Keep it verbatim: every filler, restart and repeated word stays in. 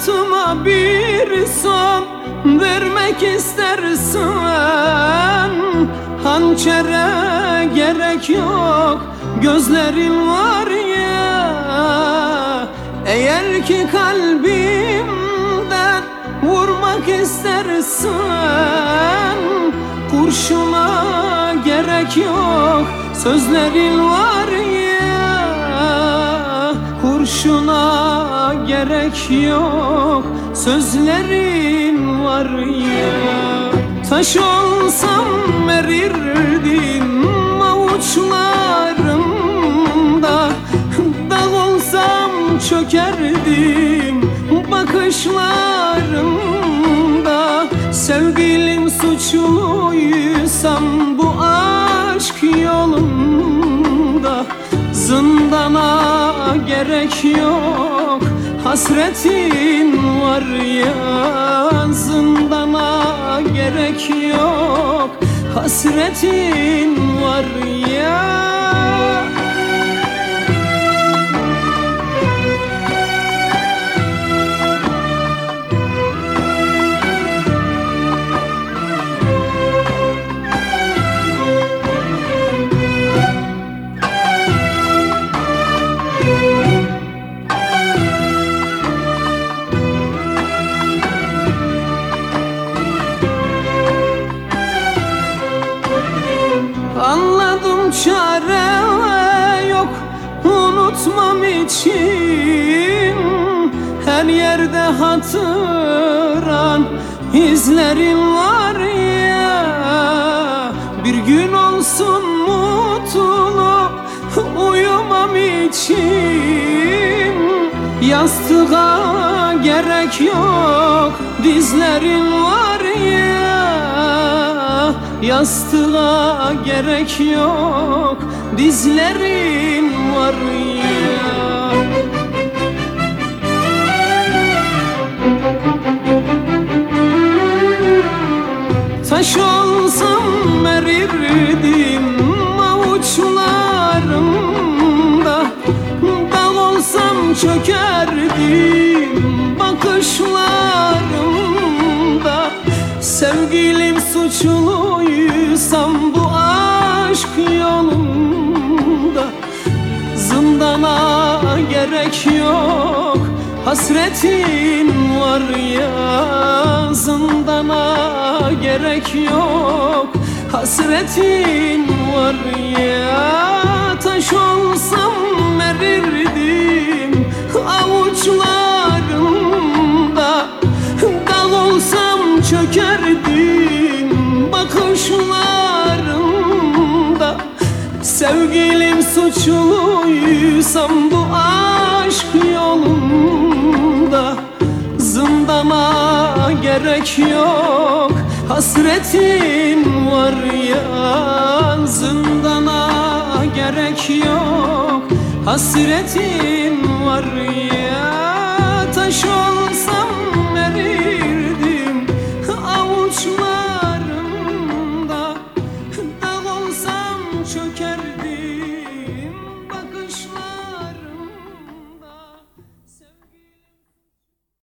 hayatıma bir son vermek istersen, hançere gerek yok, gözlerin var ya. Eğer ki kalbimden vurmak istersen, kurşuna gerek yok, sözlerin var ya. Kurşuna gerek yok, sözlerin var ya. Taş olsam erirdim avuçlarımda, dağ olsam çökerdim bakışlarımda. Sevgilim suçluysam bu aşk yolunda, zindana gerek yok, hasretin var ya. Zindana gerek yok, hasretin var ya. Anladım çare yok unutmam için, her yerde hatıran izlerin var ya. Bir gün olsun mutlu uyumam için, yastığa gerek yok, dizlerin var ya. Yastığa gerek yok, dizlerin var ya. Taş olsam erirdim avuçlarımda, dağ olsam çökerdim bakışlarımda. Sevgilim suçluysam bu aşk yolunda, zindana gerek yok, hasretin var ya. Zindana gerek yok, hasretin var ya. Taş olsam erirdim avuçlarımda, dağ olsam çökerdim bakışlarımda. Sevgilim suçluysam bu aşk yolunda, zindana gerek yok, hasretin var ya. Zindana gerek yok, hasretin var ya. Taş olsam erirdim avuçlarımda, dağ olsam çökerdim